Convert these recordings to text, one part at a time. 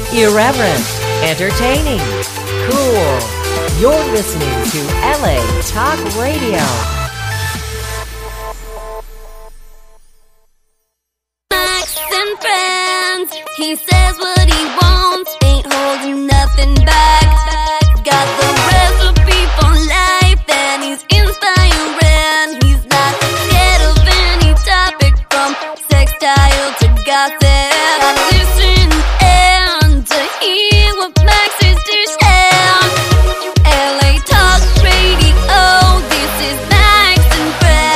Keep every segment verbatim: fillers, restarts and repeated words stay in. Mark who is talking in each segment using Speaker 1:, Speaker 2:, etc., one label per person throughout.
Speaker 1: Irreverent, entertaining, cool. You're listening to L A Talk Radio.
Speaker 2: Max and friends, he says what he wants, ain't holding nothing back. Got the recipe for life, and he's inspiring. He's not scared of any topic, from sextile to gossip. Listen and to hear what Max is to share. L A Talk Radio, this is Max and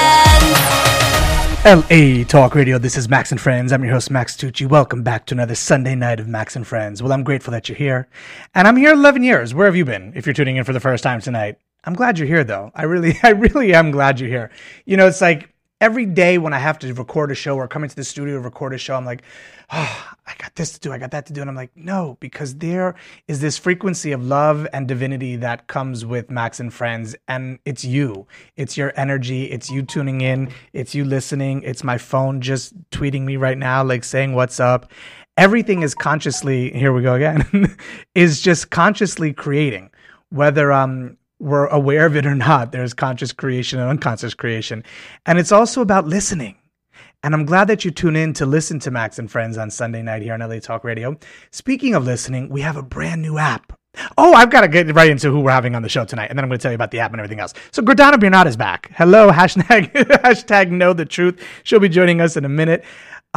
Speaker 2: Friends.
Speaker 3: L A Talk Radio, this is Max and Friends. I'm your host, Max Tucci. Welcome back to another Sunday night of Max and Friends. Well, I'm grateful that you're here. And I'm here eleven years. Where have you been if you're tuning in for the first time tonight? I'm glad you're here, though. I really, I really am glad you're here. You know, it's like every day when I have to record a show or come into the studio to record a show, I'm like, oh, I got this to do, I got that to do. And I'm like, no, because there is this frequency of love and divinity that comes with Max and Friends. And it's you. It's your energy. It's you tuning in. It's you listening. It's my phone just tweeting me right now, like saying what's up. Everything is consciously, here we go again, is just consciously creating. Whether um we're aware of it or not, there's conscious creation and unconscious creation. And it's also about listening. And I'm glad that you tune in to listen to Max and Friends on Sunday night here on L A Talk Radio. Speaking of listening, we have a brand new app. Oh, I've got to get right into who we're having on the show tonight, and then I'm going to tell you about the app and everything else. So Gordana Biernat is back. Hello, hashtag, hashtag know the truth. She'll be joining us in a minute.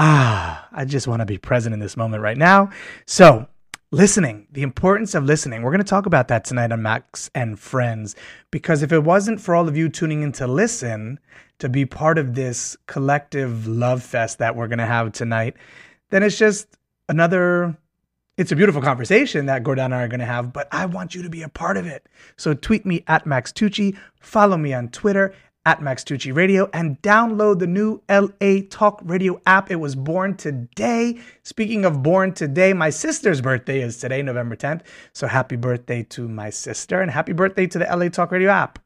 Speaker 3: Ah, I just want to be present in this moment right now. So listening, the importance of listening. We're going to talk about that tonight on Max and Friends, because if it wasn't for all of you tuning in to listen, to be part of this collective love fest that we're going to have tonight, then it's just another, it's a beautiful conversation that Gordana and I are going to have, but I want you to be a part of it. So tweet me at Max Tucci, follow me on Twitter at Max Tucci Radio, and download the new L A Talk Radio app. It was born today. Speaking of born today, my sister's birthday is today, November tenth. So happy birthday to my sister, and happy birthday to the L A Talk Radio app.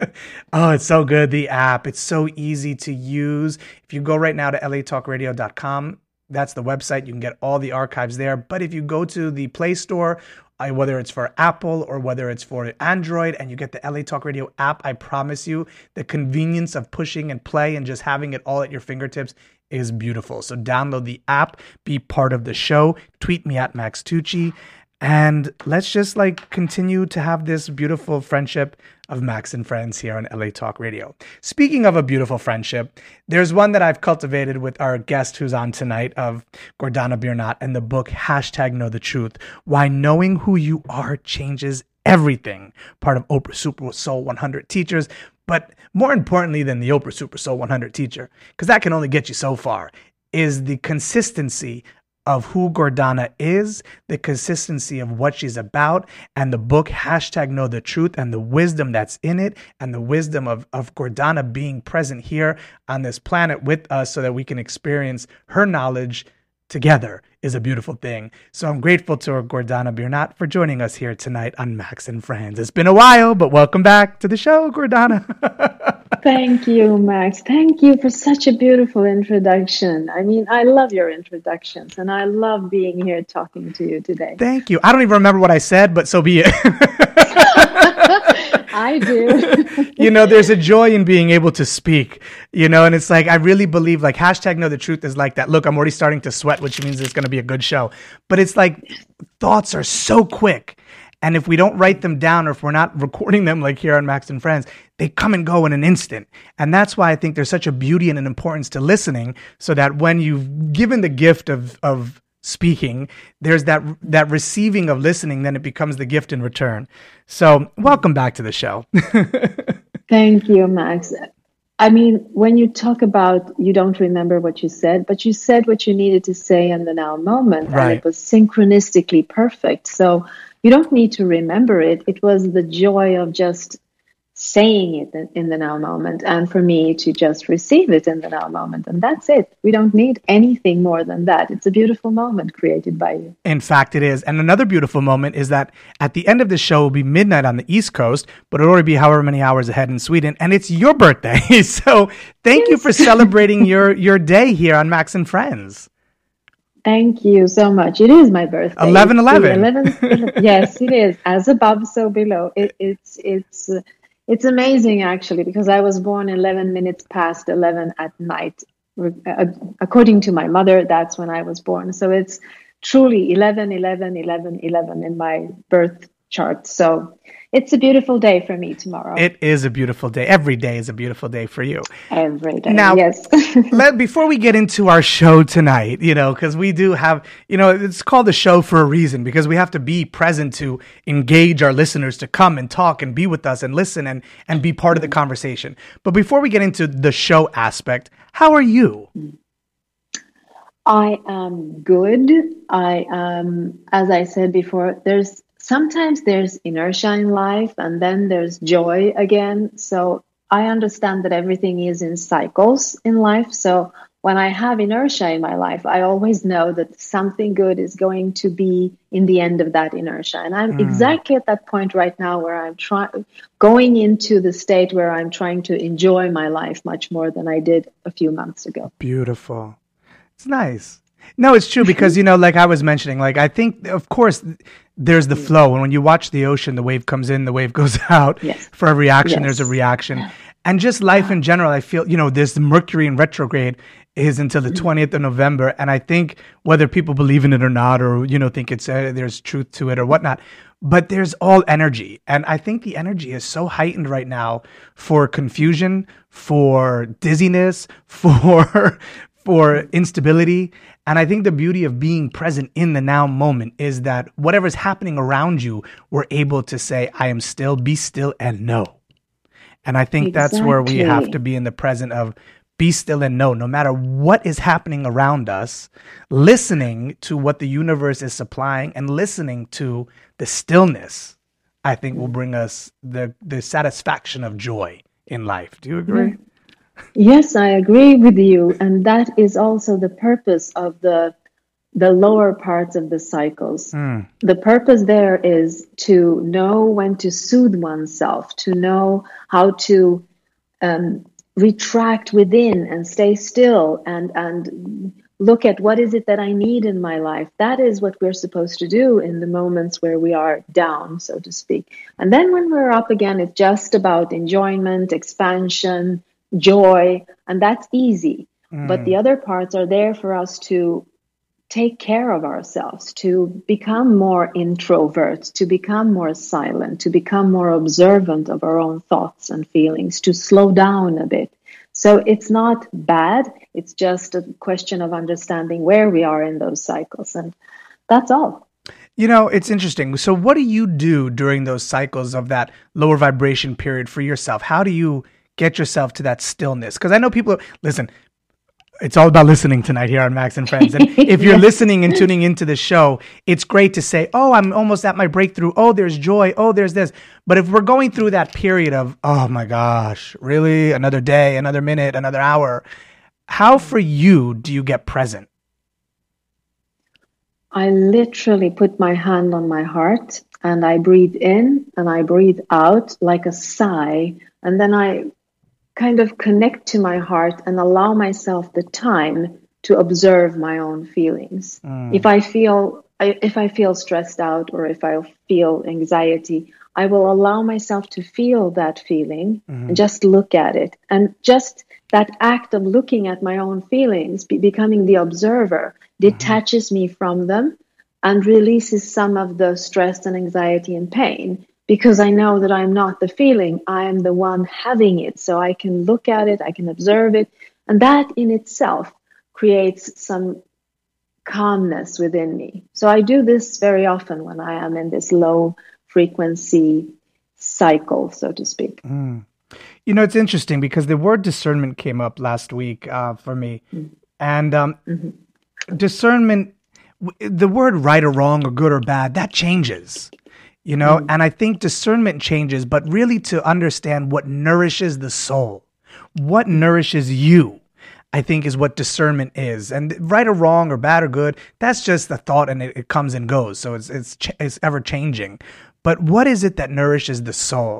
Speaker 3: Oh, it's so good, the app. It's so easy to use. If you go right now to L A talk radio dot com, that's the website. You can get all the archives there. But if you go to the Play Store, I, whether it's for Apple or whether it's for Android, and you get the L A Talk Radio app, I promise you the convenience of pushing and play and just having it all at your fingertips is beautiful. So download the app, be part of the show, tweet me at Max Tucci, and let's just like continue to have this beautiful friendship of Max and Friends here on L A Talk Radio. Speaking of a beautiful friendship, there's one that I've cultivated with our guest who's on tonight, of Gordana Biernat, and the book Hashtag Know the Truth, Why Knowing Who You Are Changes Everything, part of Oprah Super Soul one hundred Teachers. But more importantly than the Oprah Super Soul one hundred Teacher, because that can only get you so far, is the consistency of who Gordana is, the consistency of what she's about, and the book Hashtag Know the Truth, and the wisdom that's in it, and the wisdom of, of Gordana being present here on this planet with us so that we can experience her knowledge together is a beautiful thing. So I'm grateful to Gordana Biernat for joining us here tonight on Max and Friends. It's been a while, but welcome back to the show, Gordana.
Speaker 4: Thank you, Max. Thank you for such a beautiful introduction. I mean, I love your introductions, and I love being here talking to you today.
Speaker 3: Thank you. I don't even remember what I said, but so be it.
Speaker 4: I do.
Speaker 3: You know, there's a joy in being able to speak, you know, and it's like, I really believe like hashtag know the truth is like that. Look, I'm already starting to sweat, which means it's going to be a good show. But it's like thoughts are so quick. And if we don't write them down, or if we're not recording them like here on Max and Friends, they come and go in an instant. And that's why I think there's such a beauty and an importance to listening, so that when you've given the gift of, of speaking, there's that that receiving of listening, then it becomes the gift in return. So welcome back to the show.
Speaker 4: Thank you, Max. I mean, when you talk about you don't remember what you said, but you said what you needed to say in the now moment,
Speaker 3: right,
Speaker 4: and it was synchronistically perfect. So you don't need to remember it. It was the joy of just saying it in the now moment, and for me to just receive it in the now moment. And that's it. We don't need anything more than that. It's a beautiful moment created by you. In
Speaker 3: fact, it is. And another beautiful moment is that at the end of the show will be midnight on the East Coast, but it'll already be however many hours ahead in Sweden. And it's your birthday. So thank yes. you for celebrating your, your day here on Max and Friends.
Speaker 4: Thank you so much. It is my birthday.
Speaker 3: eleven eleven.
Speaker 4: Yes, it is. As above, so below. It, it's it's uh, it's amazing actually, because I was born eleven minutes past eleven at night. Uh, according to my mother, that's when I was born. So it's truly eleven eleven eleven eleven in my birth chart. So it's a beautiful day for me tomorrow.
Speaker 3: It is a beautiful day. Every day is a beautiful day for you.
Speaker 4: Every day.
Speaker 3: Now,
Speaker 4: yes.
Speaker 3: let, before we get into our show tonight, you know, because we do have, you know, it's called the show for a reason, because we have to be present to engage our listeners to come and talk and be with us and listen and, and be part of the conversation. But before we get into the show aspect, how are you?
Speaker 4: I am good. I um, as I said before, there's sometimes there's inertia in life, and then there's joy again. So I understand that everything is in cycles in life. So when I have inertia in my life, I always know that something good is going to be in the end of that inertia. And I'm mm. exactly at that point right now where I'm trying, going into the state where I'm trying to enjoy my life much more than I did a few months ago.
Speaker 3: Beautiful. It's nice. No, it's true, because, you know, like I was mentioning, like, I think, of course, there's the flow. And when you watch the ocean, the wave comes in, the wave goes out.
Speaker 4: Yes.
Speaker 3: For every action,
Speaker 4: Yes.
Speaker 3: there's a reaction. And just life in general, I feel, you know, there's the Mercury in retrograde is until the twentieth of November. And I think whether people believe in it or not, or, you know, think it's uh, there's truth to it or whatnot, but there's all energy. And I think the energy is so heightened right now for confusion, for dizziness, for for instability. And I think the beauty of being present in the now moment is that whatever's happening around you, we're able to say, I am still, be still, and know. And I think
Speaker 4: Exactly.
Speaker 3: that's where we have to be in the present of be still and know, no matter what is happening around us, listening to what the universe is supplying and listening to the stillness, I think will bring us the, the satisfaction of joy in life. Do you agree?
Speaker 4: Yeah. Yes, I agree with you. And that is also the purpose of the the lower parts of the cycles.
Speaker 3: Mm.
Speaker 4: The purpose there is to know when to soothe oneself, to know how to um, retract within and stay still and, and look at what is it that I need in my life. That is what we're supposed to do in the moments where we are down, so to speak. And then when we're up again, it's just about enjoyment, expansion, joy, and that's easy. Mm. But the other parts are there for us to take care of ourselves, to become more introvert, to become more silent, to become more observant of our own thoughts and feelings, to slow down a bit. So it's not bad. It's just a question of understanding where we are in those cycles. And that's all.
Speaker 3: You know, it's interesting. So what do you do during those cycles of that lower vibration period for yourself? How do you get yourself to that stillness? Because I know people, listen, it's all about listening tonight here on Max and Friends. And if you're
Speaker 4: Yes.
Speaker 3: listening and tuning into the show, it's great to say, oh, I'm almost at my breakthrough. Oh, there's joy. Oh, there's this. But if we're going through that period of, oh my gosh, really? Another day, another minute, another hour. How for you do you get present?
Speaker 4: I literally put my hand on my heart and I breathe in and I breathe out like a sigh. And then I kind of connect to my heart and allow myself the time to observe my own feelings. Mm. If I feel if I feel stressed out or if I feel anxiety, I will allow myself to feel that feeling mm. and just look at it. And just that act of looking at my own feelings, be, becoming the observer, detaches mm-hmm. me from them and releases some of the stress and anxiety and pain. Because I know that I'm not the feeling, I am the one having it. So I can look at it, I can observe it. And that in itself creates some calmness within me. So I do this very often when I am in this low frequency cycle, so to speak.
Speaker 3: Mm. You know, it's interesting because the word discernment came up last week uh, for me. Mm. And um, mm-hmm. discernment, the word right or wrong or good or bad, that changes. You know, mm. and I think discernment changes, but really to understand what nourishes the soul, what nourishes you, I think is what discernment is. And right or wrong or bad or good, that's just the thought and it, it comes and goes. So it's, it's, it's ever changing. But what is it that nourishes the soul?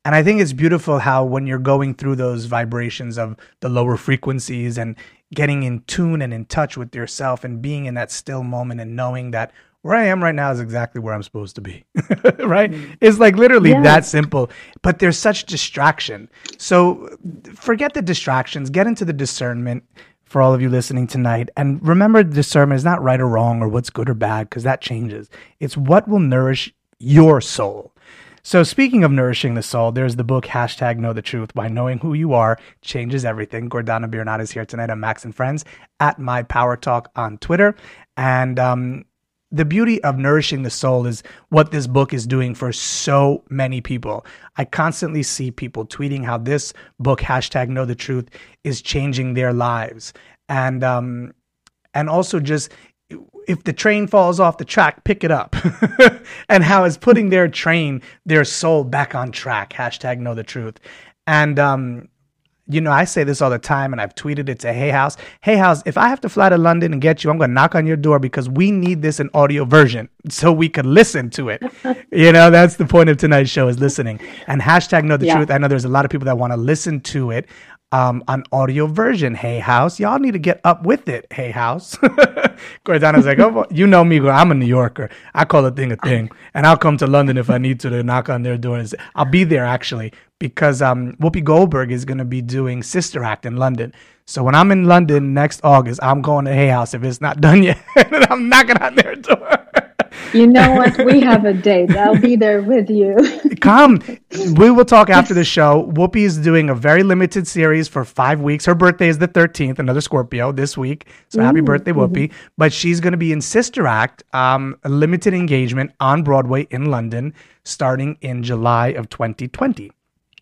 Speaker 3: And I think it's beautiful how when you're going through those vibrations of the lower frequencies and getting in tune and in touch with yourself and being in that still moment and knowing that where I am right now is exactly where I'm supposed to be, right? Mm. It's like literally yeah. that simple, but there's such distraction. So forget the distractions, get into the discernment for all of you listening tonight. And remember, discernment is not right or wrong or what's good or bad, because that changes. It's what will nourish your soul. So speaking of nourishing the soul, there's the book, hashtag Know the Truth. Why knowing who you are changes everything. Gordana Birnat is here tonight on Max and Friends at My Power Talk on Twitter. And, um, the beauty of nourishing the soul is what this book is doing for so many people. I constantly see people tweeting how this book, hashtag Know the Truth, is changing their lives. And um, and also just, if the train falls off the track, pick it up. And how it's putting their train, their soul back on track, hashtag Know the Truth. And um you know, I say this all the time, and I've tweeted it to Hay House. Hay House, if I have to fly to London and get you, I'm going to knock on your door because we need this in audio version so we could listen to it. You know, that's the point of tonight's show, is listening. And hashtag Know the yeah. Truth. I know there's a lot of people that want to listen to it um, on audio version. Hay House, y'all need to get up with it, Hay House. Gordana's like, oh, you know me, I'm a New Yorker. I call a thing a thing. And I'll come to London if I need to, to knock on their door. And say, I'll be there, actually. Because um, Whoopi Goldberg is going to be doing Sister Act in London. So when I'm in London next August, I'm going to Hay House if it's not done yet. And I'm knocking on their door.
Speaker 4: You know what? We have a date. I'll be there with you.
Speaker 3: Come. We will talk after the show. Whoopi is doing a very limited series for five weeks. Her birthday is the thirteenth, another Scorpio this week. So happy mm-hmm. birthday, Whoopi. Mm-hmm. But she's going to be in Sister Act, um, a limited engagement on Broadway in London, starting in July of twenty twenty.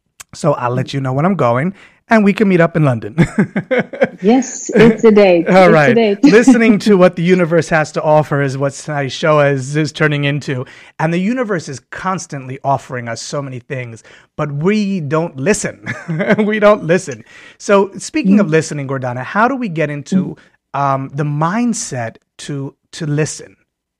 Speaker 3: So I'll let you know when I'm going, and we can meet up in London.
Speaker 4: Yes, it's a date.
Speaker 3: All
Speaker 4: it's
Speaker 3: right.
Speaker 4: A date.
Speaker 3: Listening to what the universe has to offer is what tonight's show is, is turning into. And the universe is constantly offering us so many things, but we don't listen. We don't listen. So speaking mm. of listening, Gordana, how do we get into mm. um, the mindset to to listen?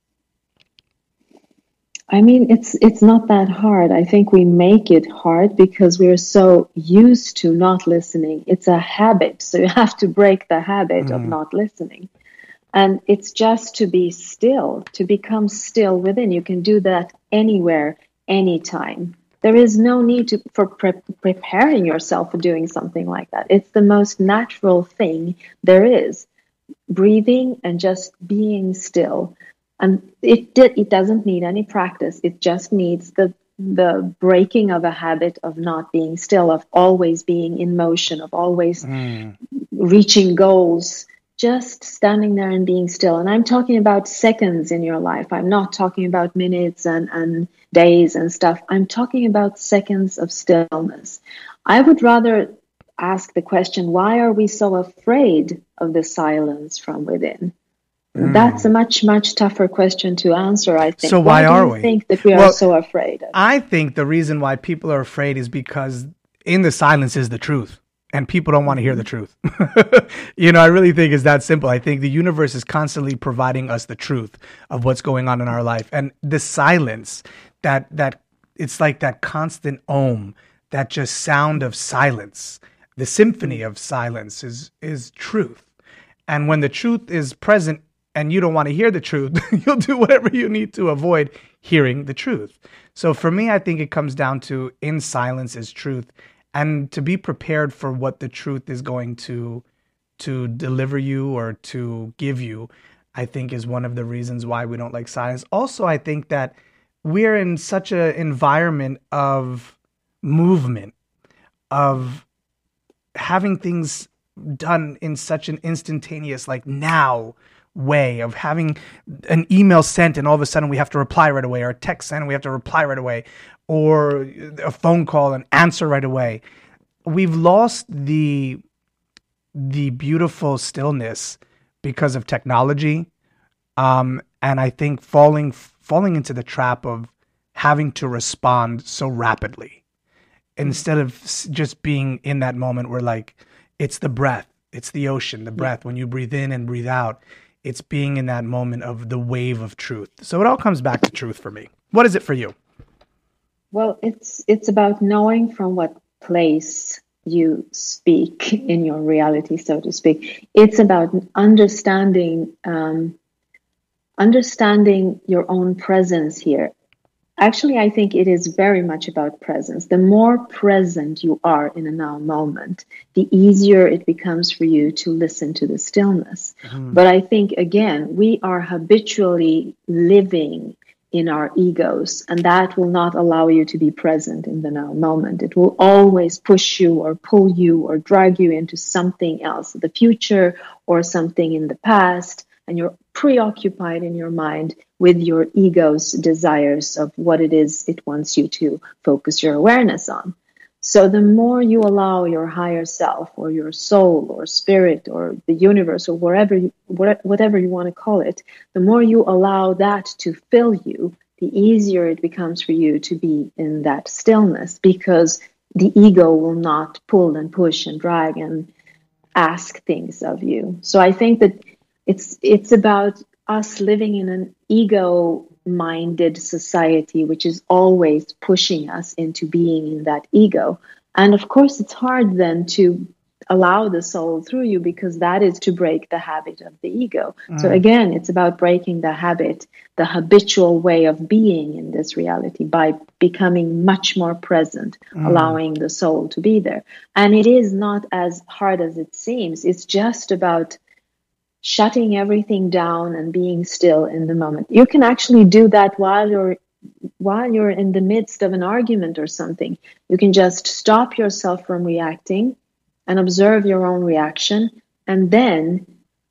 Speaker 4: I mean, it's it's not that hard. I think we make it hard because we're so used to not listening. It's a habit. So you have to break the habit mm. of not listening. And it's just to be still, to become still within. You can do that anywhere, anytime. There is no need to, for pre- preparing yourself for doing something like that. It's the most natural thing there is. Breathing and just being still. And it did, it doesn't need any practice. It just needs the the breaking of a habit of not being still, of always being in motion, of always mm. reaching goals, just standing there and being still. And I'm talking about seconds in your life. I'm not talking about minutes and, and days and stuff. I'm talking about seconds of stillness. I would rather ask the question, why are we so afraid of the silence from within? Mm. That's a much, much tougher question to answer, I think.
Speaker 3: So why, why
Speaker 4: are
Speaker 3: we?
Speaker 4: I think that we
Speaker 3: well,
Speaker 4: are so afraid of?
Speaker 3: I think the reason why people are afraid is because in the silence is the truth, and people don't want to hear the truth. You know, I really think it's that simple. I think the universe is constantly providing us the truth of what's going on in our life. And the silence, that that it's like that constant om, that just sound of silence, the symphony of silence is is truth. And when the truth is present, and you don't want to hear the truth, you'll do whatever you need to avoid hearing the truth. So for me, I think it comes down to in silence is truth, and to be prepared for what the truth is going to to deliver you or to give you, I think is one of the reasons why we don't like silence. Also, I think that we're in such an environment of movement, of having things done in such an instantaneous, like now, way of having an email sent and all of a sudden we have to reply right away, or a text sent and we have to reply right away, or a phone call and answer right away. We've lost the the beautiful stillness because of technology, um, and I think falling falling into the trap of having to respond so rapidly instead of just being in that moment where, like, it's the breath, it's the ocean, the breath. When you breathe in and breathe out, it's being in that moment of the wave of truth. So it all comes back to truth for me. What is it for you?
Speaker 4: Well, it's it's about knowing from what place you speak in your reality, so to speak. It's about understanding um, understanding your own presence here. Actually, I think it is very much about presence. The more present you are in a now moment, the easier it becomes for you to listen to the stillness. Mm. But I think, again, we are habitually living in our egos, and that will not allow you to be present in the now moment. It will always push you or pull you or drag you into something else, the future or something in the past, and you're preoccupied in your mind with your ego's desires of what it is it wants you to focus your awareness on. So the more you allow your higher self or your soul or spirit or the universe or wherever you, whatever you want to call it, the more you allow that to fill you, the easier it becomes for you to be in that stillness, because the ego will not pull and push and drag and ask things of you. So I think that it's it's about us living in an ego-minded society, which is always pushing us into being in that ego. And of course, it's hard then to allow the soul through you, because that is to break the habit of the ego. Mm. So again, it's about breaking the habit, the habitual way of being in this reality, by becoming much more present, mm. allowing the soul to be there. And it is not as hard as it seems. It's just about shutting everything down and being still in the moment. You can actually do that while you're while you're in the midst of an argument or something. You can just stop yourself from reacting and observe your own reaction, and then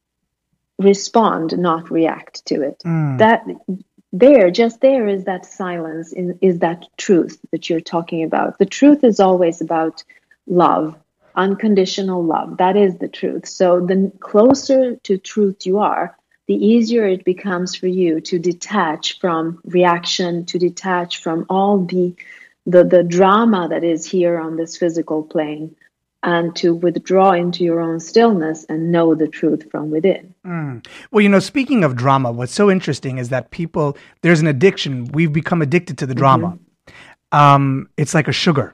Speaker 4: respond, not react to it. Mm. That there, just there is that silence, is, is that truth that you're talking about. The truth is always about love. Unconditional love. That is the truth. So the closer to truth you are, the easier it becomes for you to detach from reaction, to detach from all the, the, the drama that is here on this physical plane, and to withdraw into your own stillness and know the truth from within.
Speaker 3: Mm. Well, you know, speaking of drama, what's so interesting is that people, there's an addiction. We've become addicted to the drama. Mm-hmm. Um, it's like a sugar.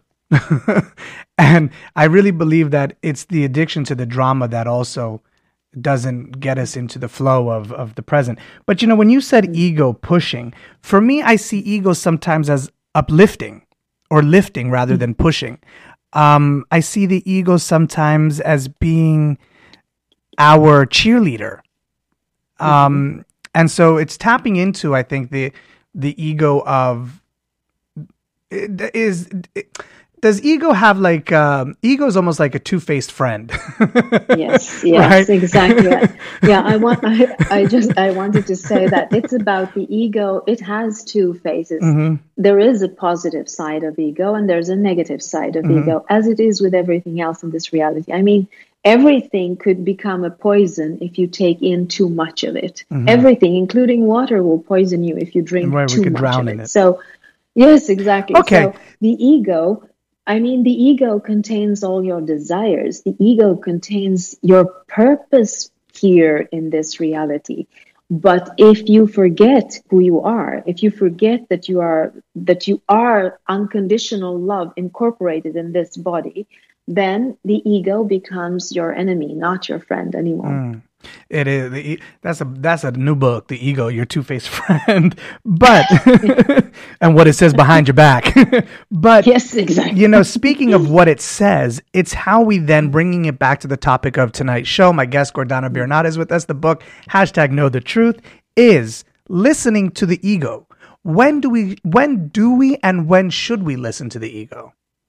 Speaker 3: And I really believe that it's the addiction to the drama that also doesn't get us into the flow of, of the present. But, you know, when you said ego pushing, for me, I see ego sometimes as uplifting or lifting rather than pushing. Um, I see the ego sometimes as being our cheerleader. Um, and so it's tapping into, I think, the the ego of is... It, Does ego have like, um, ego is almost like a two-faced friend.
Speaker 4: Yes, yes, right? Exactly. Yeah, I want, I, I just, I wanted to say that it's about the ego. It has two faces. Mm-hmm. There is a positive side of ego and there's a negative side of mm-hmm. ego, as it is with everything else in this reality. I mean, everything could become a poison if you take in too much of it. Mm-hmm. Everything, including water, will poison you if you drink
Speaker 3: Where
Speaker 4: too
Speaker 3: we could
Speaker 4: much
Speaker 3: drown
Speaker 4: of it.
Speaker 3: in it.
Speaker 4: So, yes, exactly.
Speaker 3: Okay.
Speaker 4: So the ego... I mean, the ego contains all your desires. The ego contains your purpose here in this reality. But if you forget who you are, if you forget that you are that you are unconditional love incorporated in this body, then the ego becomes your enemy, not your friend anymore. Mm.
Speaker 3: It is. The, that's a that's a new book, The Ego, Your Two-Faced Friend. But and what it says behind your back. But
Speaker 4: yes, exactly.
Speaker 3: You know, speaking of what it says, it's how we then bringing it back to the topic of tonight's show. My guest Gordana Biernat is with us. The book hashtag Know the Truth is listening to the ego. When do we? When do we? And when should we listen to the ego?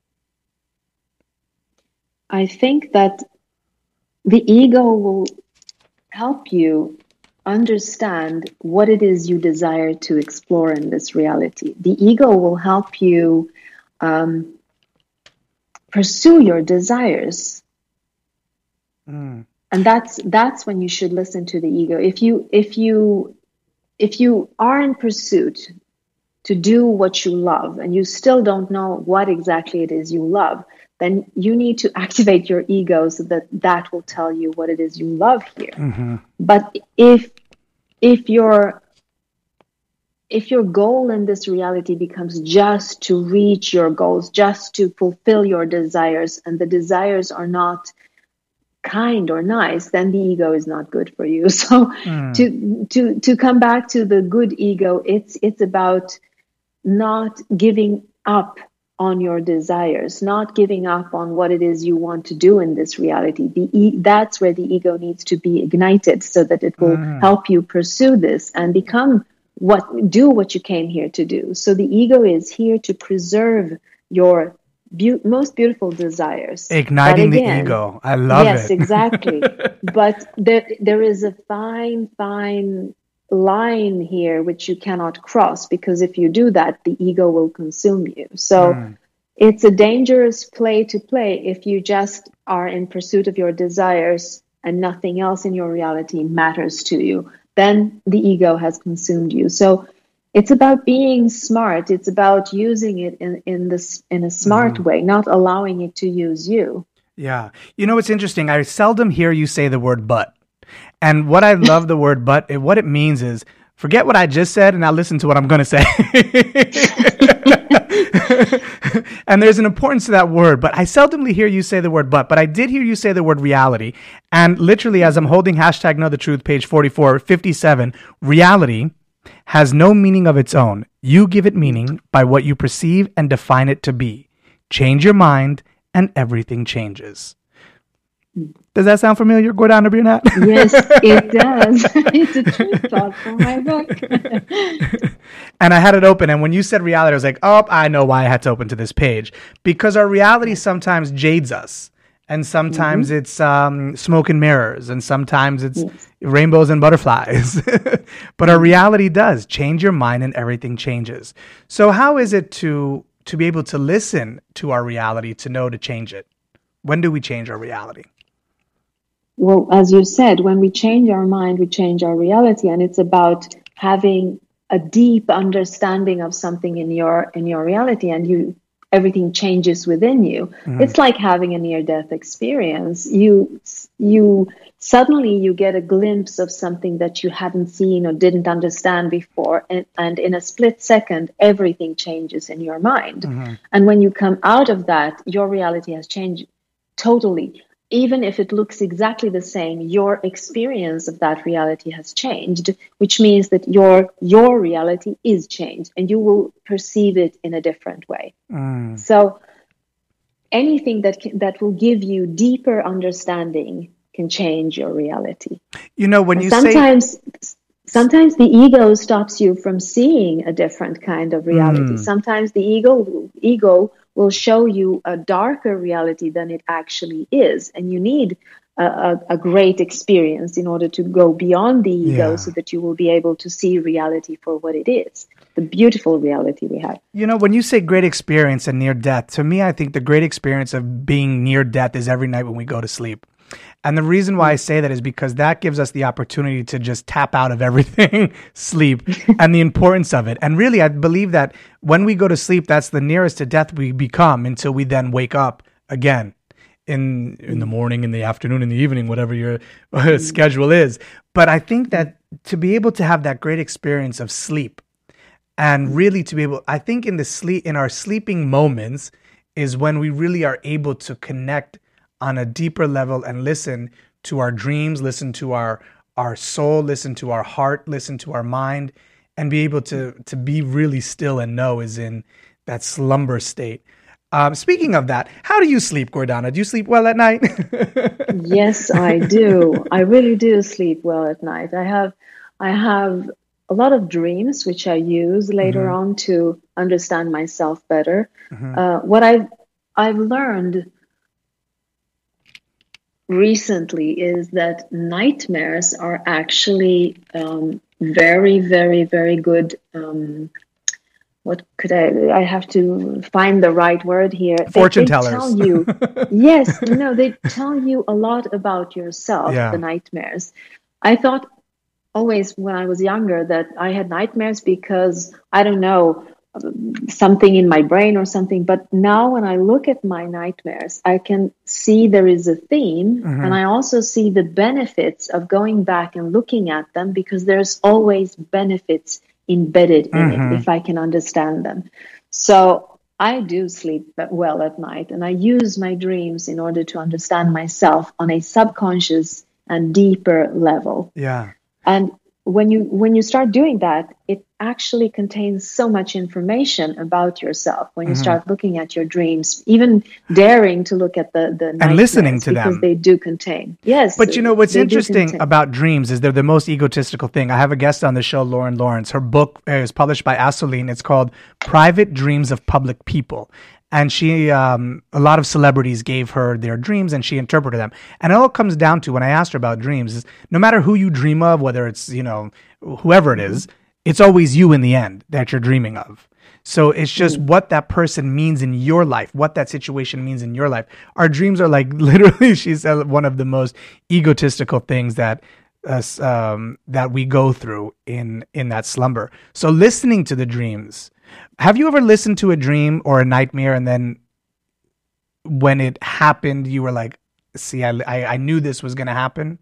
Speaker 4: I think that the ego will help you understand what it is you desire to explore in this reality. The ego will help you um, pursue your desires. Mm. And that's that's when you should listen to the ego. If you if you if you are in pursuit to do what you love and you still don't know what exactly it is you love, then you need to activate your ego so that that will tell you what it is you love here. Mm-hmm. But if if your if your goal in this reality becomes just to reach your goals, just to fulfill your desires, and the desires are not kind or nice, then the ego is not good for you. So mm. to to to come back to the good ego, it's it's about not giving up on your desires, not giving up on what it is you want to do in this reality. The e- that's where the ego needs to be ignited so that it will mm. help you pursue this and become what do what you came here to do. So the ego is here to preserve your be- most beautiful desires.
Speaker 3: Igniting again, the ego. I love
Speaker 4: yes,
Speaker 3: it.
Speaker 4: Yes, exactly. But there there is a fine, fine line here which you cannot cross, because if you do that, the ego will consume you. So mm. it's a dangerous play to play if you just are in pursuit of your desires and nothing else in your reality matters to you. Then the ego has consumed you. So it's about being smart. It's about using it in, in this in a smart mm. way, not allowing it to use you.
Speaker 3: Yeah. You know, it's interesting. I seldom hear you say the word but. And what I love the word but, it, what it means is, forget what I just said and now listen to what I'm going to say. And there's an importance to that word, but I seldomly hear you say the word but, but I did hear you say the word reality. And literally, as I'm holding hashtag Know the Truth, page forty-four, fifty-seven, reality has no meaning of its own. You give it meaning by what you perceive and define it to be. Change your mind and everything changes. Does that sound familiar, Gordana Biernat?
Speaker 4: Yes, it does. It's a true thought from my book.
Speaker 3: And I had it open, and when you said reality, I was like, oh, I know why I had to open to this page. Because our reality sometimes jades us, and sometimes mm-hmm. it's um, smoke and mirrors, and sometimes it's yes. rainbows and butterflies. But our reality does. Change your mind and everything changes. So how is it to to be able to listen to our reality, to know to change it? When do we change our reality?
Speaker 4: Well, as you said, when we change our mind, we change our reality, and it's about having a deep understanding of something in your in your reality, and you everything changes within you. Mm-hmm. It's like having a near-death experience. You you suddenly you get a glimpse of something that you hadn't seen or didn't understand before, and, and in a split second, everything changes in your mind. Mm-hmm. And when you come out of that, your reality has changed totally. Even if it looks exactly the same, your experience of that reality has changed, which means that your your reality is changed and you will perceive it in a different way. Mm. So anything that can, that will give you deeper understanding can change your reality.
Speaker 3: You know, when
Speaker 4: and
Speaker 3: you
Speaker 4: sometimes,
Speaker 3: say...
Speaker 4: Sometimes the ego stops you from seeing a different kind of reality. Mm. Sometimes the ego ego will show you a darker reality than it actually is. And you need a, a, a great experience in order to go beyond the ego yeah. so that you will be able to see reality for what it is, the beautiful reality we have.
Speaker 3: You know, when you say great experience and near death, to me, I think the great experience of being near death is every night when we go to sleep. And the reason why I say that is because that gives us the opportunity to just tap out of everything, sleep, and the importance of it. And really, I believe that when we go to sleep, that's the nearest to death we become until we then wake up again in in the morning, in the afternoon, in the evening, whatever your uh, schedule is. But I think that to be able to have that great experience of sleep and really to be able, I think in the sleep, in our sleeping moments is when we really are able to connect on a deeper level and listen to our dreams, listen to our our soul, listen to our heart, listen to our mind, and be able to to be really still and know is in that slumber state. Um, speaking of that, how do you sleep, Gordana? Do you sleep well at night?
Speaker 4: Yes, I do. I really do sleep well at night. I have I have a lot of dreams which I use later mm-hmm. on to understand myself better. Mm-hmm. Uh, what I've I've learned recently is that nightmares are actually um, very, very, very good. Um, what could I? I have to find the right word here.
Speaker 3: Fortune
Speaker 4: they, they
Speaker 3: tellers.
Speaker 4: Tell you, yes, no, they tell you a lot about yourself. Yeah. The nightmares. I thought always when I was younger that I had nightmares because I don't know. something in my brain or something. But now when I look at my nightmares, I can see there is a theme. Mm-hmm. And I also see the benefits of going back and looking at them, because there's always benefits embedded in
Speaker 3: Mhm.
Speaker 4: it if I can understand them. So I do sleep well at night, and I use my dreams in order to understand myself on a subconscious and deeper level.
Speaker 3: Yeah.
Speaker 4: And when you when you start doing that, it actually contains so much information about yourself. When you
Speaker 3: Mhm.
Speaker 4: start looking at your dreams, even daring to look at the the
Speaker 3: And listening
Speaker 4: nightmares,
Speaker 3: to
Speaker 4: because
Speaker 3: them.
Speaker 4: they do contain. Yes,
Speaker 3: But you know what's
Speaker 4: they do
Speaker 3: interesting
Speaker 4: contain.
Speaker 3: about dreams is they're the most egotistical thing. I have a guest on the show, Lauren Lawrence. Her book is published by Asoline. It's called Private Dreams of Public People. And she, um, a lot of celebrities gave her their dreams and she interpreted them. And it all comes down to, when I asked her about dreams, is no matter who you dream of, whether it's, you know, whoever it is, it's always you in the end that you're dreaming of. So it's just what that person means in your life, what that situation means in your life. Our dreams are like, literally, she said, one of the most egotistical things that us um, that we go through in in that slumber. So listening to the dreams. Have you ever listened to a dream or a nightmare, and then when it happened, you were like, "See, I I, I knew this was going to happen."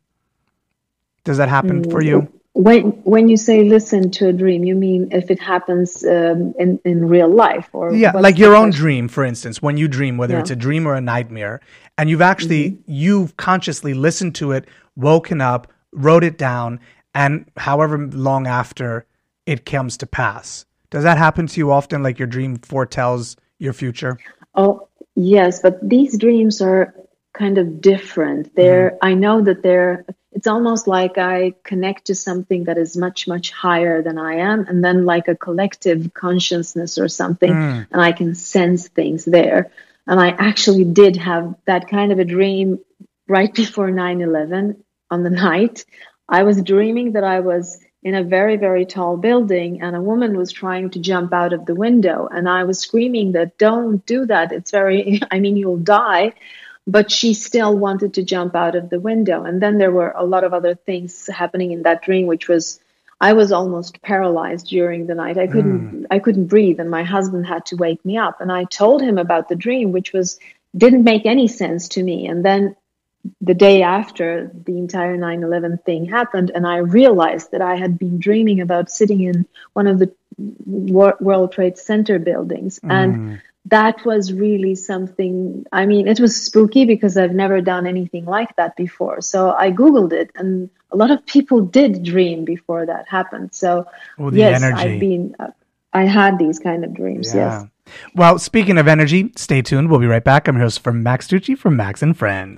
Speaker 3: Does that happen for you?
Speaker 4: When when you say listen to a dream, you mean if it happens um, in in real life, or
Speaker 3: Yeah,
Speaker 4: what's
Speaker 3: like
Speaker 4: the
Speaker 3: your own
Speaker 4: question?
Speaker 3: dream, for instance, when you dream, whether
Speaker 4: Yeah.
Speaker 3: it's a dream or a nightmare, and you've actually, you've consciously listened to it, woken up, wrote it down, and however long after it comes to pass. Does that happen to you often, like your dream foretells your future?
Speaker 4: Oh, yes, but these dreams are kind of different. They're, I know that they're, it's almost like I connect to something that is much, much higher than I am, and then like a collective consciousness or something,
Speaker 3: Mm.
Speaker 4: and I can sense things there. And I actually did have that kind of a dream right before nine eleven on the night. I was dreaming that I was in a very, very tall building, and a woman was trying to jump out of the window. And I was screaming that, don't do that. It's very, I mean, you'll die. But she still wanted to jump out of the window. And then there were a lot of other things happening in that dream, which was, I was almost paralyzed during the night. I couldn't, I couldn't breathe, and my husband had to wake me up. And I told him about the dream, which was, didn't make any sense to me. And then the day after, the entire nine eleven thing happened, and I realized that I had been dreaming about sitting in one of the Wor- World Trade Center buildings. And that was really something, I mean, it was spooky because I've never done anything like that before. So I Googled it, and a lot of people did dream before that happened. So
Speaker 3: Oh, the
Speaker 4: yes,
Speaker 3: energy.
Speaker 4: I've been, uh, I had these kind of dreams, yes.
Speaker 3: Well, speaking of energy, stay tuned. We'll be right back. I'm your host from Max Tucci from Max and Friends.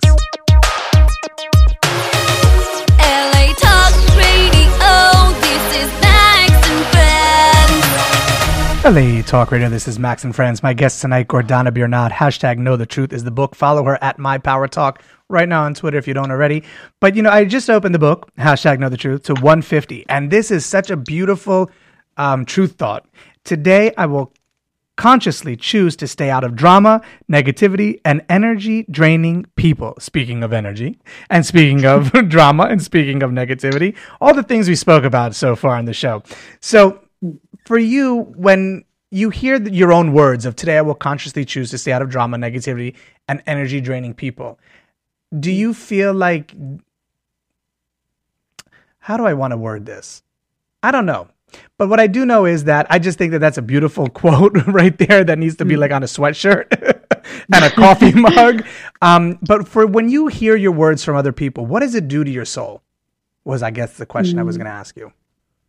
Speaker 2: L A Talk Radio, this is Max and Friends.
Speaker 3: L A Talk Radio, this is Max and Friends. My guest tonight, Gordana Biernat. Hashtag Know the Truth is the book. Follow her at My Power Talk right now on Twitter if you don't already. But, you know, I just opened the book, Hashtag Know the Truth, to one fifty. And this is such a beautiful um, truth thought. Today, I will consciously choose to stay out of drama, negativity, and energy-draining people. Speaking of energy, and speaking of drama, and speaking of negativity, all the things we spoke about so far on the show. So, for you, when you hear the, your own words of today, I will consciously choose to stay out of drama, negativity, and energy-draining people, do you feel like, how do I want to word this? I don't know. But what I do know is that I just think that that's a beautiful quote right there that needs to be like on a sweatshirt and a coffee mug. Um, but for when you hear your words from other people, what does it do to your soul? Was, I guess, the question I was going to ask you.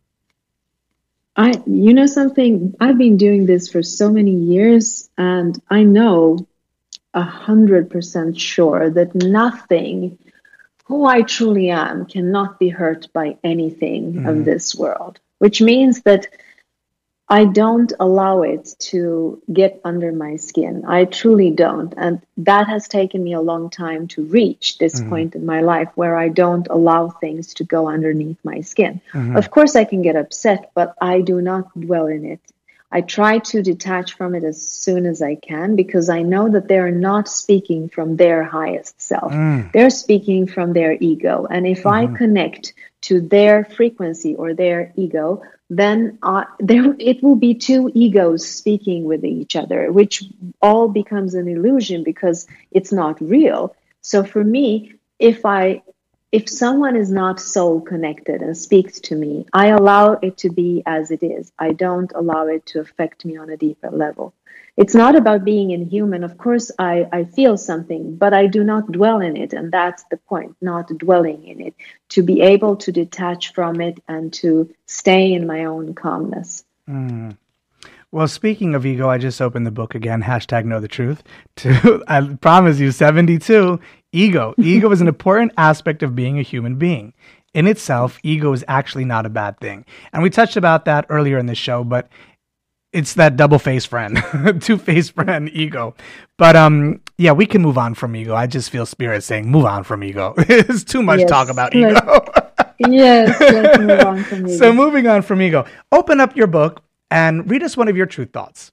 Speaker 4: I, you know something, I've been doing this for so many years, and I know a hundred percent sure that nothing, who I truly am, cannot be hurt by anything
Speaker 3: Mm-hmm.
Speaker 4: of this world, which means that I don't allow it to get under my skin. I truly don't. And that has taken me a long time to reach this
Speaker 3: Mhm.
Speaker 4: point in my life where I don't allow things to go underneath my skin.
Speaker 3: Mhm.
Speaker 4: Of course, I can get upset, but I do not dwell in it. I try to detach from it as soon as I can, because I know that they're not speaking from their highest self.
Speaker 3: Mm.
Speaker 4: They're speaking from their ego. And if I connect to their frequency or their ego, then uh, there it will be two egos speaking with each other, which all becomes an illusion because it's not real. So for me, if I if someone is not soul connected and speaks to me, I allow it to be as it is. I don't allow it to affect me on a deeper level. It's not about being inhuman. Of course, I, I feel something, but I do not dwell in it. And that's the point, not dwelling in it, to be able to detach from it and to stay in my own calmness.
Speaker 3: Mm. Well, speaking of ego, I just opened the book again, hashtag know the truth. To, I promise you, seventy-two, ego. Ego is an important aspect of being a human being. In itself, ego is actually not a bad thing. And we touched about that earlier in the show, but it's that double-faced friend, two-faced friend, ego. But um, yeah, we can move on from ego. I just feel spirit saying, move on from ego. It's too much
Speaker 4: Yes,
Speaker 3: talk about
Speaker 4: let's-
Speaker 3: ego.
Speaker 4: Yes, let's move on from ego.
Speaker 3: So moving on from ego, open up your book and read us one of your truth thoughts.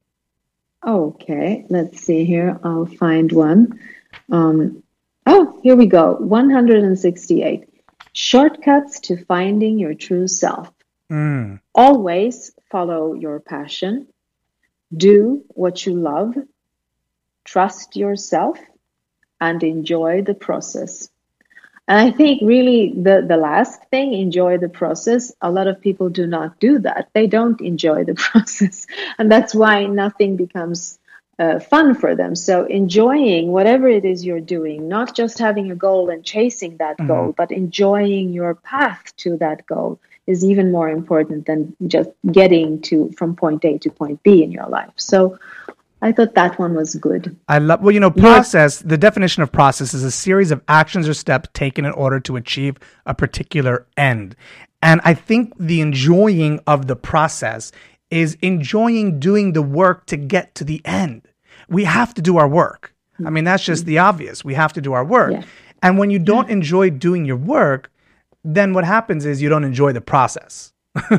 Speaker 4: Okay, let's see here. I'll find one. Um, oh, here we go. one hundred sixty-eight. Shortcuts to finding your true self.
Speaker 3: Mm.
Speaker 4: Always follow your passion. Do what you love. Trust yourself and enjoy the process. And I think really the, the last thing, enjoy the process, a lot of people do not do that. They don't enjoy the process. And that's why nothing becomes uh, fun for them. So enjoying whatever it is you're doing, not just having a goal and chasing that
Speaker 3: Mhm.
Speaker 4: goal, but enjoying your path to that goal is even more important than just getting to from point A to point B in your life. So I thought that one was good.
Speaker 3: I love, well, you know, process, the definition of process is a series of actions or steps taken in order to achieve a particular end. And I think the enjoying of the process is enjoying doing the work to get to the end. We have to do our work. I mean, that's just the obvious. We have to do our work.
Speaker 4: Yeah.
Speaker 3: And when you don't enjoy doing your work, then what happens is you don't enjoy the process.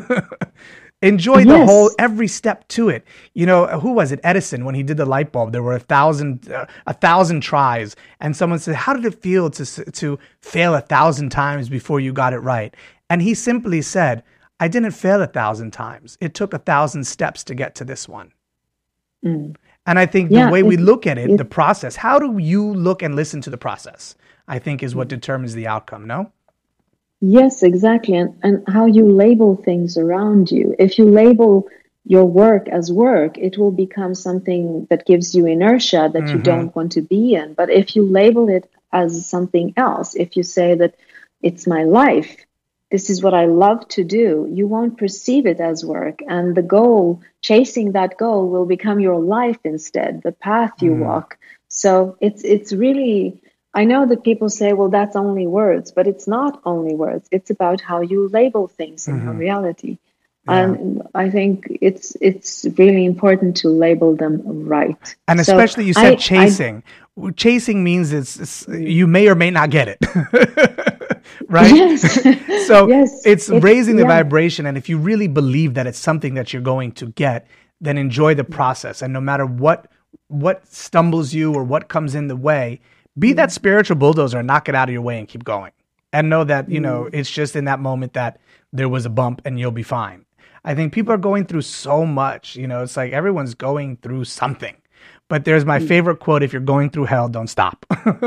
Speaker 3: Enjoy the
Speaker 4: Yes.
Speaker 3: whole, every step to it. You know, who was it? Edison, when he did the light bulb, there were a thousand, uh, a thousand tries. And someone said, how did it feel to, s- to fail a thousand times before you got it right? And he simply said, I didn't fail a thousand times. It took a thousand steps to get to this one.
Speaker 4: Mm.
Speaker 3: And I think
Speaker 4: Yeah,
Speaker 3: the way we
Speaker 4: it-
Speaker 3: look at it,
Speaker 4: it-
Speaker 3: the process, how do you look and listen to the process? I think is what determines the outcome, no?
Speaker 4: Yes, exactly. And, and how you label things around you. If you label your work as work, it will become something that gives you inertia that you
Speaker 3: Mhm.
Speaker 4: don't want to be in. But if you label it as something else, if you say that it's my life, this is what I love to do, you won't perceive it as work. And the goal, chasing that goal, will become your life instead, the path you
Speaker 3: Mm.
Speaker 4: walk. So it's it's really, I know that people say, well, that's only words, but it's not only words. It's about how you label things in your
Speaker 3: Mhm.
Speaker 4: reality.
Speaker 3: Yeah.
Speaker 4: And I think it's it's really important to label them right.
Speaker 3: And
Speaker 4: So
Speaker 3: especially you
Speaker 4: I-
Speaker 3: said
Speaker 4: I-
Speaker 3: chasing. Chasing means it's, it's you may or may not get it. Right?
Speaker 4: Yes.
Speaker 3: So
Speaker 4: Yes.
Speaker 3: it's
Speaker 4: It-
Speaker 3: raising the
Speaker 4: yeah.
Speaker 3: vibration. And if you really believe that it's something that you're going to get, then enjoy the process. And no matter what what stumbles you or what comes in the way, be that spiritual bulldozer and knock it out of your way and keep going. And know that, you know, it's just in that moment that there was a bump and you'll be fine. I think people are going through so much, you know, it's like everyone's going through something. But there's my favorite quote, if you're going through hell, don't stop.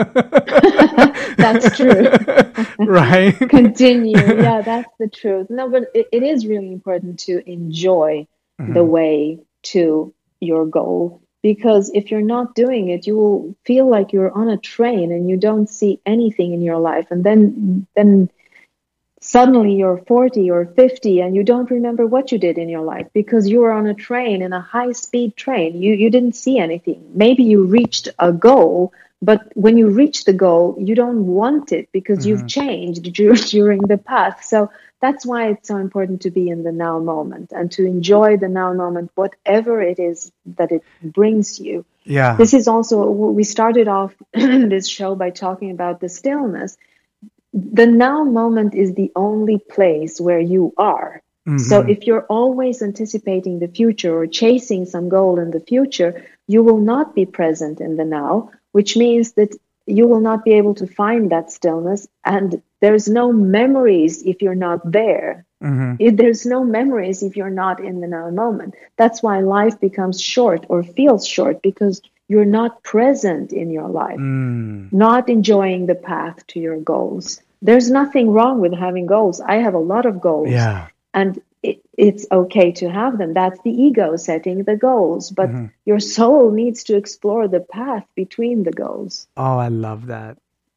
Speaker 4: That's true.
Speaker 3: Right?
Speaker 4: Continue. Yeah, that's the truth. No, but it, it is really important to enjoy the way to your goal, because if you're not doing it, you will feel like you're on a train and you don't see anything in your life. And then then suddenly you're forty or fifty and you don't remember what you did in your life because you were on a train, in a high speed train. You you didn't see anything. Maybe you reached a goal, but when you reach the goal, you don't want it because you've changed dur- during the path. So that's why it's so important to be in the now moment and to enjoy the now moment, whatever it is that it brings you.
Speaker 3: Yeah.
Speaker 4: This is also, we started off this show by talking about the stillness. The now moment is the only place where you are. So if you're always anticipating the future or chasing some goal in the future, you will not be present in the now, which means that you will not be able to find that stillness. And there's no memories if you're not there.
Speaker 3: Mhm.
Speaker 4: If there's no memories if you're not in the now moment. That's why life becomes short or feels short, because you're not present in your life,
Speaker 3: Mm.
Speaker 4: not enjoying the path to your goals. there's nothing wrong with having goals. I have a lot of goals.
Speaker 3: Yeah.
Speaker 4: And it, it's okay to have them. That's the ego setting the goals. But
Speaker 3: Mm-hmm.
Speaker 4: your soul needs to explore the path between the goals.
Speaker 3: Oh, I love that.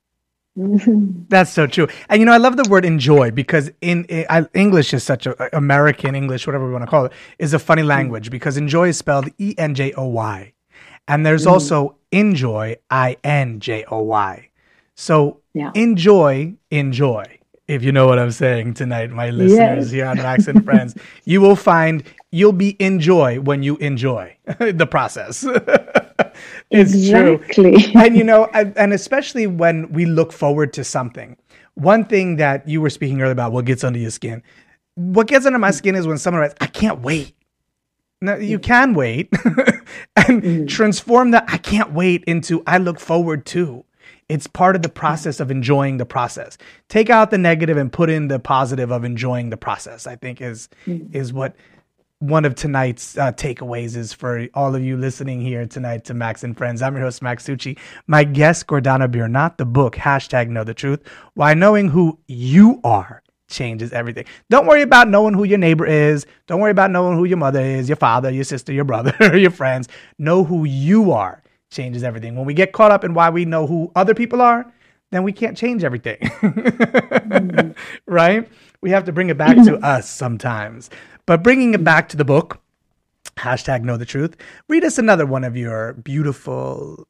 Speaker 3: That's so true. And you know, I love the word enjoy because in, in I, English is such a American English, whatever we want to call it, is a funny language because enjoy is spelled E N J O Y. And there's also enjoy, I N J O Y. So
Speaker 4: Yeah.
Speaker 3: enjoy, enjoy. If you know what I'm saying tonight, my listeners
Speaker 4: Yes.
Speaker 3: here on Max and Friends, you will find you'll be enjoy when you enjoy the process. It's
Speaker 4: Exactly.
Speaker 3: true. And, you know, I- and especially when we look forward to something. One thing that you were speaking earlier about, what gets under your skin. What gets under my skin is when someone writes, I can't wait. No, you can wait and transform that I can't wait into I look forward to. It's part of the process of enjoying the process. Take out the negative and put in the positive of enjoying the process, I think is is what one of tonight's uh, takeaways is for all of you listening here tonight to Max and Friends. I'm your host, Max Tucci. My guest, Gordana Biernat, the book, hashtag Know the Truth, Why Knowing Who You Are Changes Everything. Don't worry about knowing who your neighbor is. Don't worry about knowing who your mother is, your father, your sister, your brother, your friends. Know who you are changes everything. When we get caught up in why we know who other people are, then we can't change everything. Mm-hmm. Right? We have to bring it back to us sometimes. But bringing it back to the book, hashtag Know the Truth, read us another one of your beautiful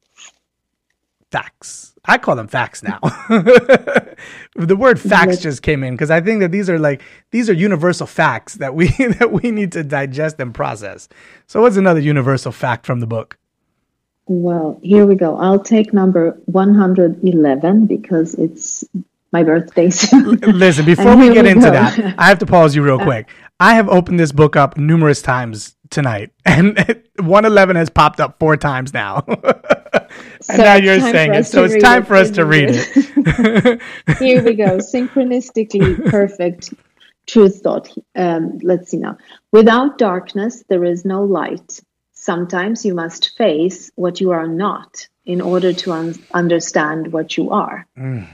Speaker 3: facts. I call them facts now. The word facts just came in because I think that these are like these are universal facts that we that we need to digest and process. So what's another universal fact from the book?
Speaker 4: Well, here we go. I'll take number one hundred eleven because it's my birthday soon.
Speaker 3: Listen, before
Speaker 4: And
Speaker 3: we
Speaker 4: here
Speaker 3: get
Speaker 4: we
Speaker 3: into
Speaker 4: go.
Speaker 3: that, I have to pause you real quick. I have opened this book up numerous times tonight, and one eleven has popped up four times now. And
Speaker 4: So
Speaker 3: now
Speaker 4: it's
Speaker 3: you're
Speaker 4: time
Speaker 3: saying
Speaker 4: for
Speaker 3: it,
Speaker 4: us
Speaker 3: so
Speaker 4: to
Speaker 3: it's
Speaker 4: read
Speaker 3: time
Speaker 4: it,
Speaker 3: for us to
Speaker 4: isn't
Speaker 3: read
Speaker 4: it?
Speaker 3: it.
Speaker 4: Here we go. Synchronistically perfect truth thought. Um, let's see now. Without darkness, there is no light. Sometimes you must face what you are not in order to un- understand what you are.
Speaker 3: Mm.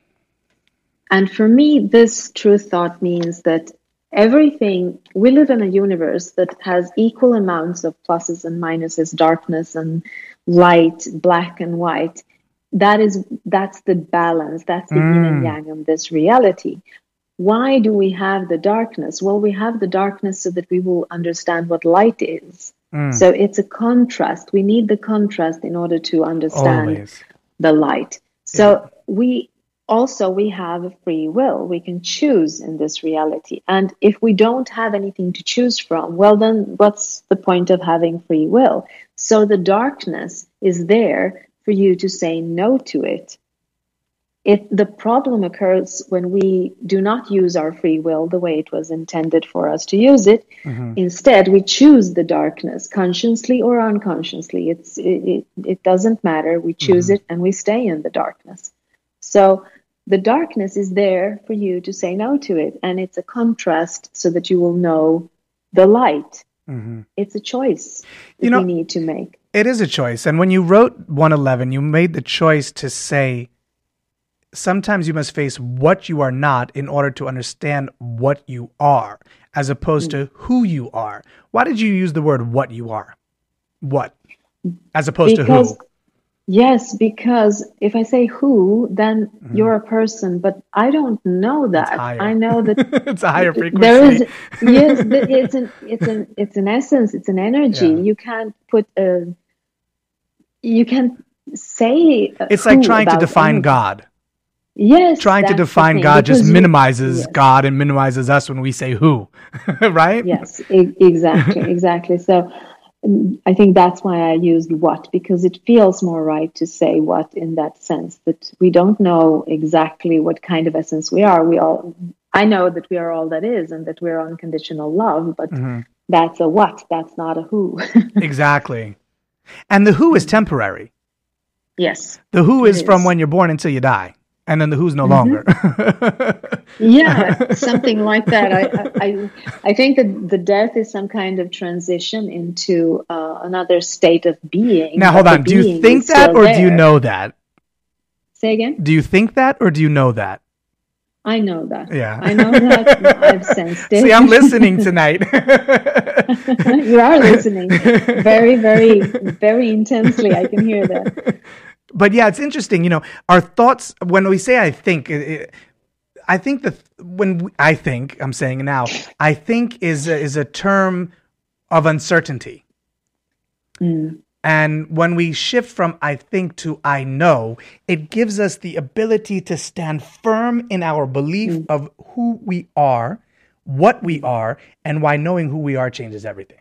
Speaker 4: And for me, this truth thought means that everything, we live in a universe that has equal amounts of pluses and minuses, darkness and light, black and white. That is, that's the balance. That's the yin and yang of this reality. Why do we have the darkness? Well, we have the darkness so that we will understand what light is.
Speaker 3: Mm.
Speaker 4: So it's a contrast. We need the contrast in order to understand
Speaker 3: Always.
Speaker 4: the light. So we also, we have a free will. We can choose in this reality. And if we don't have anything to choose from, well, then what's the point of having free will? So the darkness is there for you to say no to it. It, the problem occurs when we do not use our free will the way it was intended for us to use it.
Speaker 3: Mm-hmm.
Speaker 4: Instead, we choose the darkness consciously or unconsciously. It's, it, it, it doesn't matter. We choose
Speaker 3: Mm-hmm.
Speaker 4: it and we stay in the darkness. So the darkness is there for you to say no to it. And it's a contrast so that you will know the light.
Speaker 3: Mm-hmm.
Speaker 4: It's a choice that
Speaker 3: You know-
Speaker 4: we need to make.
Speaker 3: It is a choice. And when you wrote one eleven, you made the choice to say, sometimes you must face what you are not in order to understand what you are, as opposed to who you are. Why did you use the word what you are? What? As opposed
Speaker 4: Because,
Speaker 3: to who?
Speaker 4: yes, because if I say who, then you're a person, but I don't know that.
Speaker 3: higher.
Speaker 4: I know that
Speaker 3: It's a higher frequency.
Speaker 4: there is, yes, th- it's an, it's an, it's an essence, it's an energy.
Speaker 3: Yeah.
Speaker 4: You can't put a, you can't say. a
Speaker 3: It's like
Speaker 4: who
Speaker 3: trying to
Speaker 4: about
Speaker 3: define
Speaker 4: anything.
Speaker 3: God.
Speaker 4: Yes,
Speaker 3: Trying to
Speaker 4: that's the
Speaker 3: define
Speaker 4: thing,
Speaker 3: God just
Speaker 4: because you-
Speaker 3: minimizes
Speaker 4: yes.
Speaker 3: God and minimizes us when we say who, right?
Speaker 4: Yes, e- exactly, exactly. So mm, I think that's why I used what, because it feels more right to say what in that sense, that we don't know exactly what kind of essence we are. We all, I know that we are all that is and that we're unconditional love, but
Speaker 3: Mm-hmm.
Speaker 4: that's a what, that's not a who.
Speaker 3: Exactly. And the who is temporary.
Speaker 4: Yes.
Speaker 3: The who
Speaker 4: It
Speaker 3: is from
Speaker 4: is.
Speaker 3: when you're born until you die. And then the who's no
Speaker 4: Mm-hmm.
Speaker 3: longer.
Speaker 4: Yeah, something like that. I, I, I- I think that the death is some kind of transition into uh, another state of being.
Speaker 3: Now, hold
Speaker 4: but the
Speaker 3: on. Do you
Speaker 4: being
Speaker 3: think
Speaker 4: is
Speaker 3: that
Speaker 4: still
Speaker 3: or do you
Speaker 4: there.
Speaker 3: know that?
Speaker 4: Say again?
Speaker 3: Do you think that or do you know that?
Speaker 4: I know that.
Speaker 3: Yeah.
Speaker 4: I know that. I've sensed it.
Speaker 3: See, I'm listening tonight.
Speaker 4: You are listening very, very, very intensely. I can hear that.
Speaker 3: But yeah, it's interesting. You know, our thoughts, when we say I think, it, it, I think that when we, I think, I'm saying now, I think is a, is a term of uncertainty.
Speaker 4: Mm.
Speaker 3: And when we shift from I think to I know, it gives us the ability to stand firm in our belief mm. of who we are, what we are, and why knowing who we are changes everything.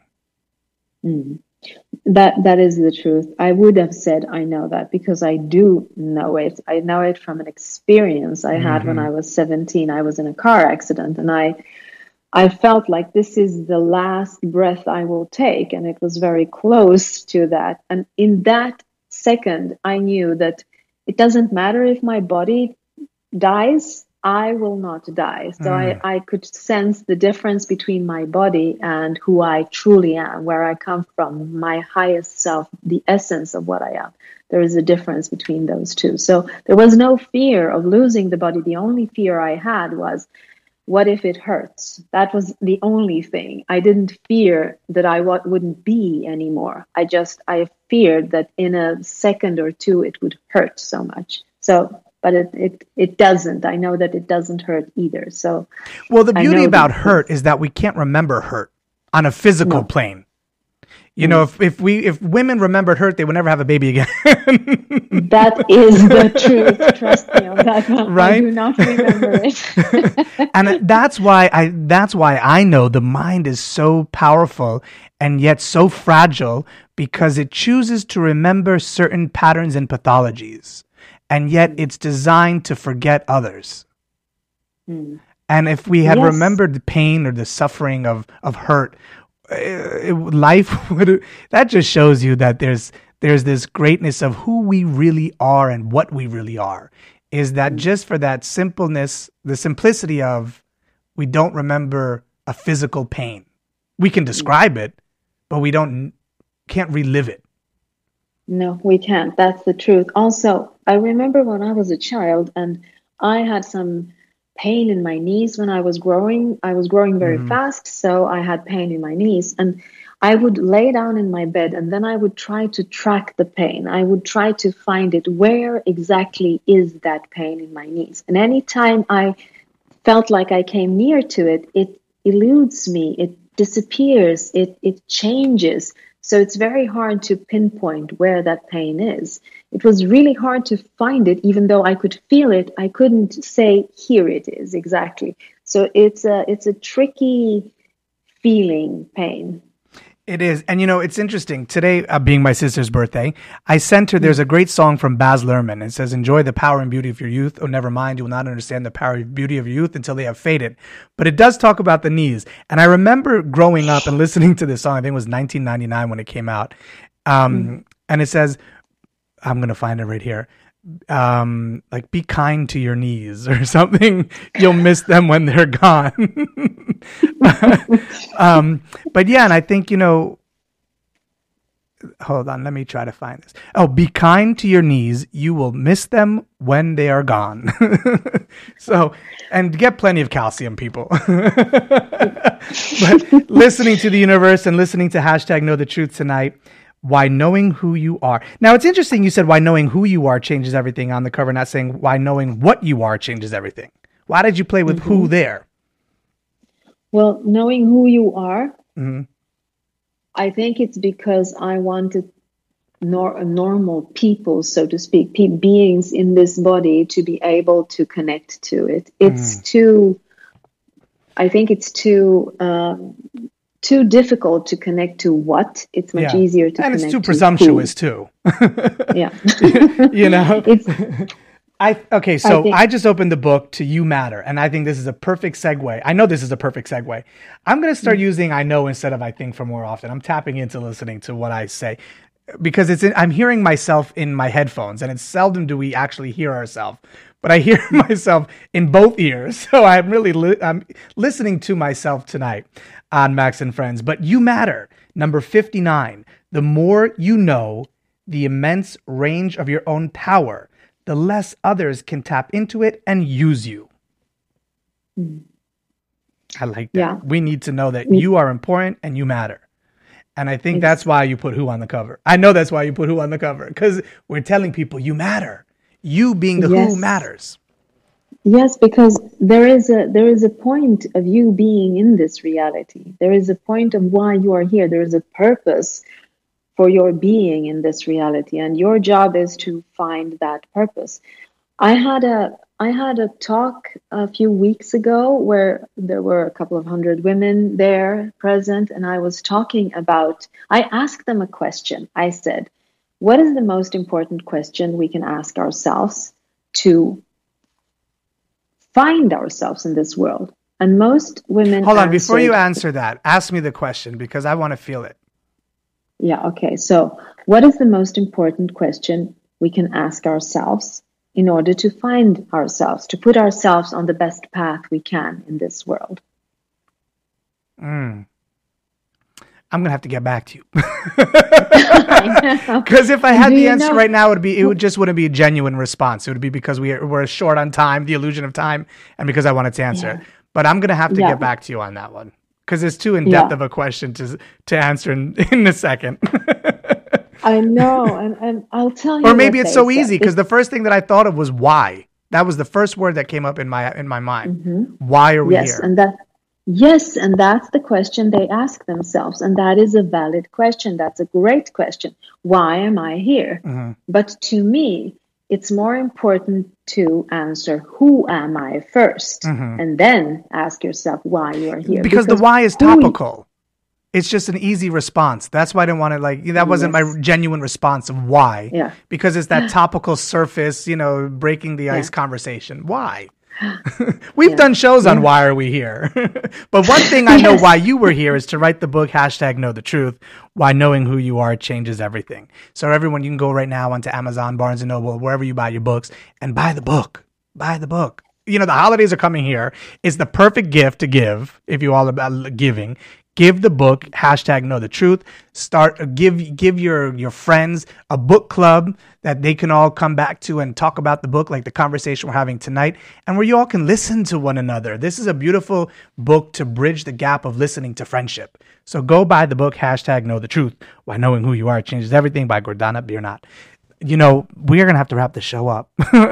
Speaker 4: Mm. That that is the truth. I would have said I know that because I do know it. I know it from an experience I had mm-hmm. when I was seventeen. I was in a car accident, and I I felt like this is the last breath I will take, and it was very close to that. And in that second, I knew that it doesn't matter if my body dies, I will not die. So mm. I, I could sense the difference between my body and who I truly am, where I come from, my highest self, the essence of what I am. There is a difference between those two. So there was no fear of losing the body. The only fear I had was, what if it hurts? That was the only thing. I didn't fear that I w- wouldn't be anymore. I just, I feared that in a second or two, it would hurt so much. So, but it, it, it doesn't. I know that it doesn't hurt either. So,
Speaker 3: well, the beauty about hurt is that we can't remember hurt on a physical no. plane. You know, if, if we if women remembered hurt, they would never have a baby again.
Speaker 4: That is the truth. Trust me on that one. Right? I do not remember it.
Speaker 3: And that's why I that's why I know the mind is so powerful and yet so fragile, because it chooses to remember certain patterns and pathologies, and yet it's designed to forget others. Mm. And if we had yes. remembered the pain or the suffering of, of hurt, It, life would, that just shows you that there's there's this greatness of who we really are and what we really are, is that just for that simpleness, the simplicity of we don't remember a physical pain. We can describe it, but we don't can't relive it.
Speaker 4: No, we can't. That's the truth. Also, I remember when I was a child and I had some pain in my knees when I was growing. I was growing very mm. fast, so I had pain in my knees. And I would lay down in my bed, and then I would try to track the pain. I would try to find it. Where exactly is that pain in my knees? And anytime I felt like I came near to it, it eludes me. It disappears. It it changes. So it's very hard to pinpoint where that pain is. It was really hard to find it, even though I could feel it. I couldn't say, here it is exactly. So it's a, it's a tricky feeling, pain.
Speaker 3: It is. And, you know, it's interesting. Today, uh, being my sister's birthday, I sent her, there's a great song from Baz Luhrmann. It says, enjoy the power and beauty of your youth. Oh, never mind. You will not understand the power and beauty of your youth until they have faded. But it does talk about the knees. And I remember growing up and listening to this song. I think it was nineteen ninety-nine when it came out. Um, mm-hmm. And it says, I'm going to find it right here. Um, like, be kind to your knees or something. You'll miss them when they're gone. um, but yeah, and I think, you know, hold on, let me try to find this. Oh, be kind to your knees. You will miss them when they are gone. So, and get plenty of calcium, people. But listening to the universe and listening to hashtag Know the Truth tonight. Why knowing who you are. Now, it's interesting you said why knowing who you are changes everything on the cover, not saying why knowing what you are changes everything. Why did you play with mm-hmm. who there?
Speaker 4: Well, knowing who you are,
Speaker 3: mm-hmm.
Speaker 4: I think it's because I wanted nor- normal people, so to speak, pe- beings in this body to be able to connect to it. It's mm. too, I think it's too... Um, too difficult to connect to what. It's much yeah. easier to
Speaker 3: and
Speaker 4: connect to
Speaker 3: And it's too presumptuous
Speaker 4: who.
Speaker 3: too.
Speaker 4: Yeah.
Speaker 3: You know?
Speaker 4: It's,
Speaker 3: I Okay, so I, think,
Speaker 4: I
Speaker 3: just opened the book to You Matter, and I think this is a perfect segue. I know this is a perfect segue. I'm going to start mm-hmm. using I know instead of I think for more often. I'm tapping into listening to what I say, because it's in, I'm hearing myself in my headphones, and it's seldom do we actually hear ourselves. But I hear myself in both ears, so I'm really li- I'm listening to myself tonight on Max and Friends. But You Matter, number fifty-nine. The more you know the immense range of your own power, the less others can tap into it and use you. I like that.
Speaker 4: Yeah.
Speaker 3: We need to know that you are important and you matter. And I think that's why you put Who on the cover. I know that's why you put Who on the cover, because we're telling people you matter. You being the
Speaker 4: Yes.
Speaker 3: Who matters.
Speaker 4: Yes, because there is a there is a point of you being in this reality. There is a point of why you are here. There is a purpose for your being in this reality, and your job is to find that purpose. I had a I had a talk a few weeks ago where there were a couple of hundred women there present, and I was talking about, I asked them a question. I said, what is the most important question we can ask ourselves to find ourselves in this world? And most women
Speaker 3: Hold on, before you
Speaker 4: answered-
Speaker 3: answer that, ask me the question because I want to feel it.
Speaker 4: Yeah, okay. So, what is the most important question we can ask ourselves in order to find ourselves, to put ourselves on the best path we can in this world?
Speaker 3: Mm. I'm gonna have to get back to you
Speaker 4: I know.
Speaker 3: because if I had
Speaker 4: Do
Speaker 3: the
Speaker 4: you
Speaker 3: answer
Speaker 4: know-
Speaker 3: right now, it would be it would just wouldn't be a genuine response. It would be because we are, we're short on time, the illusion of time, and because I wanted to answer it.
Speaker 4: Yeah.
Speaker 3: But I'm gonna have to
Speaker 4: Yeah.
Speaker 3: get back to you on that one because it's too in depth
Speaker 4: Yeah.
Speaker 3: of a question to to answer in, in a second.
Speaker 4: I know, and, and I'll tell you.
Speaker 3: Or maybe
Speaker 4: what
Speaker 3: it's
Speaker 4: they
Speaker 3: so
Speaker 4: said.
Speaker 3: easy because the first thing that I thought of was why. That was the first word that came up in my in my mind. Why are we
Speaker 4: yes,
Speaker 3: here?
Speaker 4: and that yes, and that's the question they ask themselves, and that is a valid question. That's a great question. Why am I here?
Speaker 3: Mm-hmm.
Speaker 4: But to me, it's more important to answer who am I 1st and then ask yourself why you are here.
Speaker 3: Mm-hmm. because, the why is
Speaker 4: who you-
Speaker 3: topical. It's just an easy response. That's why I didn't want to like, that wasn't
Speaker 4: Yes.
Speaker 3: my genuine response of why.
Speaker 4: Yeah.
Speaker 3: Because it's that topical surface, you know, breaking the ice
Speaker 4: Yeah.
Speaker 3: conversation. Why? We've
Speaker 4: Yeah.
Speaker 3: done shows on why are we here. But one thing I know
Speaker 4: Yes.
Speaker 3: why you were here is to write the book, hashtag know the truth, why knowing who you are changes everything. So everyone, you can go right now onto Amazon, Barnes and Noble, wherever you buy your books and buy the book, buy the book. You know, the holidays are coming here. It's the perfect gift to give if you're all about giving. Give the book, hashtag know the truth. Start, give, give your, your friends a book club that they can all come back to and talk about the book, like the conversation we're having tonight, and where you all can listen to one another. This is a beautiful book to bridge the gap of listening to friendship. So go buy the book, hashtag know the truth. Why knowing who you are changes everything by Gordana Biernat. You know, we are going to have to wrap the show up.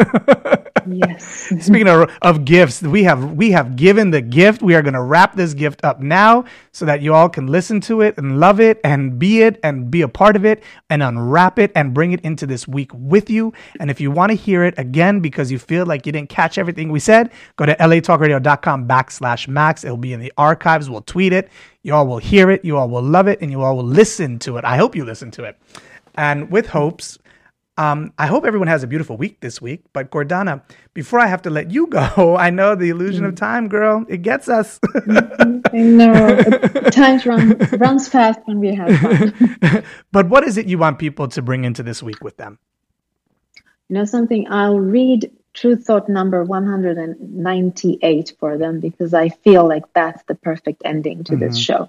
Speaker 4: Yes.
Speaker 3: Speaking of, of gifts, we have we have given the gift. We are going to wrap this gift up now so that you all can listen to it and love it and be it and be a part of it and unwrap it and bring it into this week with you. And if you want to hear it again because you feel like you didn't catch everything we said, go to latalkradio.com backslash max. It'll be in the archives. We'll tweet it. You all will hear it. You all will love it. And you all will listen to it. I hope you listen to it. And with hopes, Um, I hope everyone has a beautiful week this week. But Gordana, before I have to let you go, I know the illusion of time, girl, it gets us.
Speaker 4: I know. Time run, runs fast when we have fun.
Speaker 3: But what is it you want people to bring into this week with them?
Speaker 4: You know something? I'll read Truth Thought number one hundred ninety-eight for them because I feel like that's the perfect ending to this show.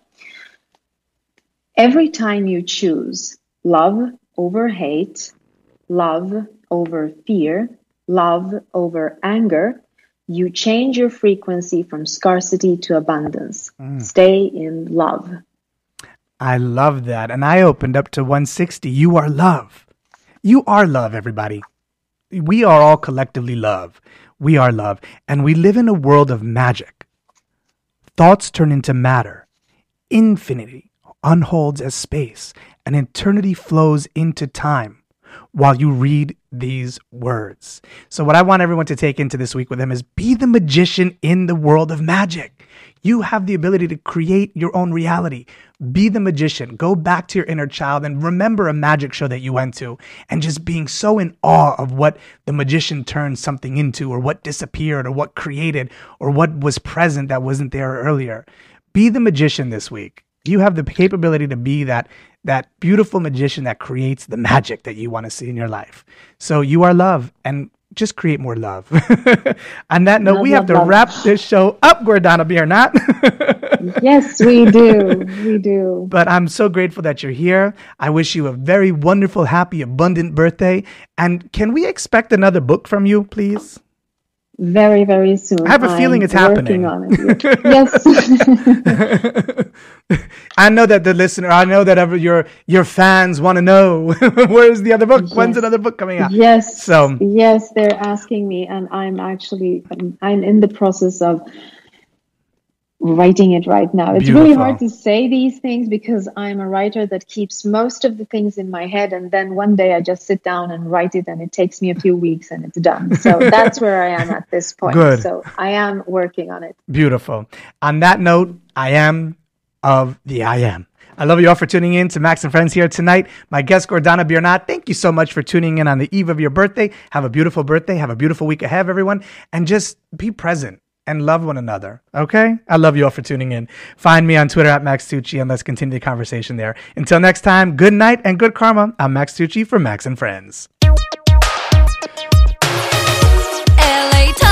Speaker 4: Every time you choose love over hate, love over fear, love over anger, you change your frequency from scarcity to abundance. Stay in love.
Speaker 3: I love that. And I opened up to one sixty. You are love. You are love, everybody. We are all collectively love. We are love. And we live in a world of magic. Thoughts turn into matter. Infinity unholds as space. And eternity flows into time while you read these words. So what I want everyone to take into this week with them is be the magician in the world of magic. You have the ability to create your own reality. Be the magician. Go back to your inner child and remember a magic show that you went to and just being so in awe of what the magician turned something into or what disappeared or what created or what was present that wasn't there earlier. Be the magician this week. You have the capability to be that that beautiful magician that creates the magic that you want to see in your life. So you are love, and just create more love. On that note,
Speaker 4: Love,
Speaker 3: we have
Speaker 4: love,
Speaker 3: to
Speaker 4: love.
Speaker 3: wrap this show up, Gordana Biernat.
Speaker 4: Yes, we do. We do.
Speaker 3: But I'm so grateful that you're here. I wish you a very wonderful, happy, abundant birthday. And can we expect another book from you, please?
Speaker 4: very, very soon.
Speaker 3: I have a feeling
Speaker 4: I'm
Speaker 3: it's happening.
Speaker 4: working on it. Yes.
Speaker 3: I know that the listener, I know that ever your your fans want to know where's the other book?
Speaker 4: Yes.
Speaker 3: When's another book coming out?
Speaker 4: Yes.
Speaker 3: So
Speaker 4: yes, they're asking me, and I'm actually I'm, I'm in the process of writing it right now. It's
Speaker 3: Beautiful.
Speaker 4: really hard to say these things because I'm a writer that keeps most of the things in my head, and then one day I just sit down and write it, and it takes me a few weeks and it's done. So that's where I am at this point.
Speaker 3: Good.
Speaker 4: So I am working on it.
Speaker 3: Beautiful. On that note, I am of the I am. I love you all for tuning in to Max and Friends here tonight. My guest, Gordana Biernat, thank you so much for tuning in on the eve of your birthday. Have a beautiful birthday. Have a beautiful week ahead, everyone. And just be present and love one another. Okay? I love you all for tuning in. Find me on Twitter at Max Tucci, and let's continue the conversation there. Until next time, good night and good karma. I'm Max Tucci for Max and Friends.
Speaker 2: L A